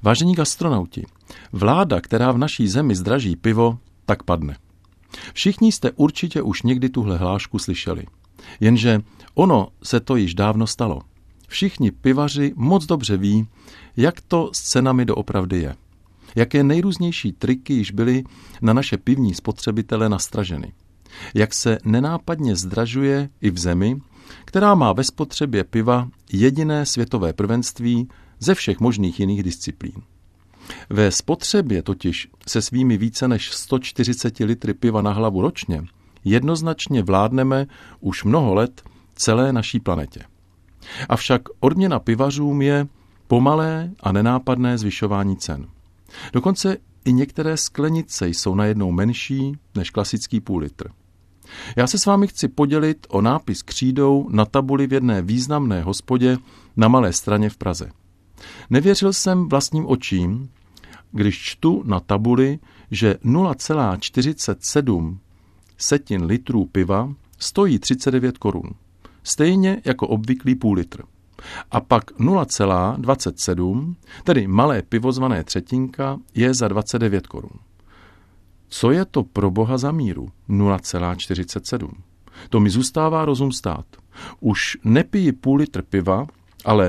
Vážení gastronauti, vláda, která v naší zemi zdraží pivo, tak padne. Všichni jste určitě už někdy tuhle hlášku slyšeli. Jenže ono se to již dávno stalo. Všichni pivaři moc dobře ví, jak to s cenami doopravdy je. Jaké nejrůznější triky již byly na naše pivní spotřebitele nastraženy. Jak se nenápadně zdražuje i v zemi, která má ve spotřebě piva jediné světové prvenství ze všech možných jiných disciplín. Ve spotřebě totiž se svými více než 140 litry piva na hlavu ročně jednoznačně vládneme už mnoho let celé naší planetě. Avšak odměna pivařům je pomalé a nenápadné zvyšování cen. Dokonce i některé sklenice jsou najednou menší než klasický půl litr. Já se s vámi chci podělit o nápis křídou na tabuli v jedné významné hospodě na Malé Straně v Praze. Nevěřil jsem vlastním očím, když čtu na tabuli, že 0,47 litrů piva stojí 39 korun, stejně jako obvyklý půl litr. A pak 0,27, tedy malé pivo zvané třetinka, je za 29 korun. Co je to pro boha za míru 0,47? To mi zůstává rozum stát. Už nepiji půl litr piva, ale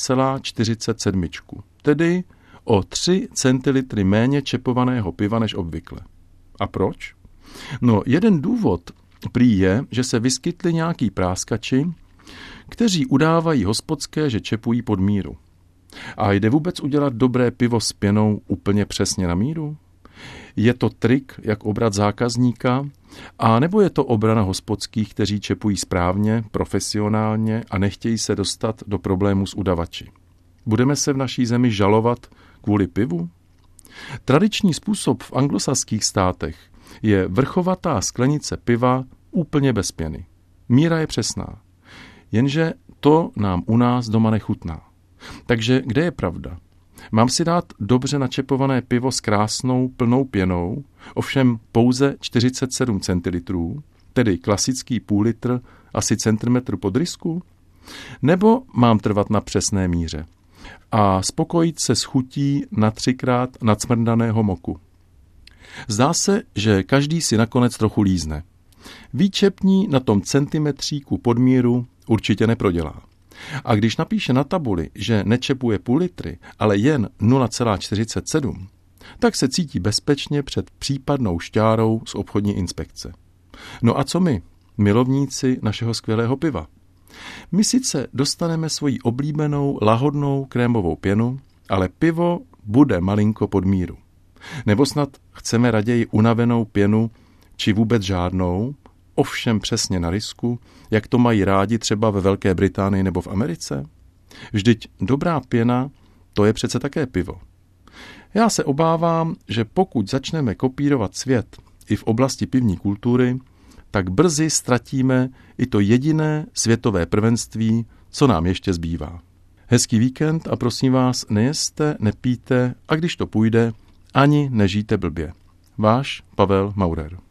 0,47, tedy o 3 centilitry méně čepovaného piva než obvykle. A proč? No, jeden důvod prý je, že se vyskytli nějaký práskači, kteří udávají hospodské, že čepují pod míru. A jde vůbec udělat dobré pivo s pěnou úplně přesně na míru? Je to trik, jak obrat zákazníka, a nebo je to obrana hospodských, kteří čepují správně, profesionálně a nechtějí se dostat do problémů s udavači? Budeme se v naší zemi žalovat kvůli pivu? Tradiční způsob v anglosaských státech je vrchovatá sklenice piva úplně bez pěny. Míra je přesná. Jenže to nám u nás doma nechutná. Takže kde je pravda? Mám si dát dobře načepované pivo s krásnou plnou pěnou, ovšem pouze 47 centilitrů, tedy klasický půl litr, asi centimetr pod rysku? Nebo mám trvat na přesné míře a spokojit se s chutí na 3krát nacmrdaného moku? Zdá se, že každý si nakonec trochu lízne. Výčepní na tom centimetříku pod míru určitě neprodělá. A když napíše na tabuli, že nečepuje půl litry, ale jen 0,47, tak se cítí bezpečně před případnou šťárou z obchodní inspekce. No a co my, milovníci našeho skvělého piva? My sice dostaneme svoji oblíbenou lahodnou krémovou pěnu, ale pivo bude malinko pod míru. Nebo snad chceme raději unavenou pěnu, či vůbec žádnou, ovšem přesně na risku, jak to mají rádi třeba ve Velké Británii nebo v Americe? Vždyť dobrá pěna, to je přece také pivo. Já se obávám, že pokud začneme kopírovat svět i v oblasti pivní kultury, tak brzy ztratíme i to jediné světové prvenství, co nám ještě zbývá. Hezký víkend a prosím vás, nejeste, nepijte a když to půjde, ani nežijte blbě. Váš Pavel Maurer.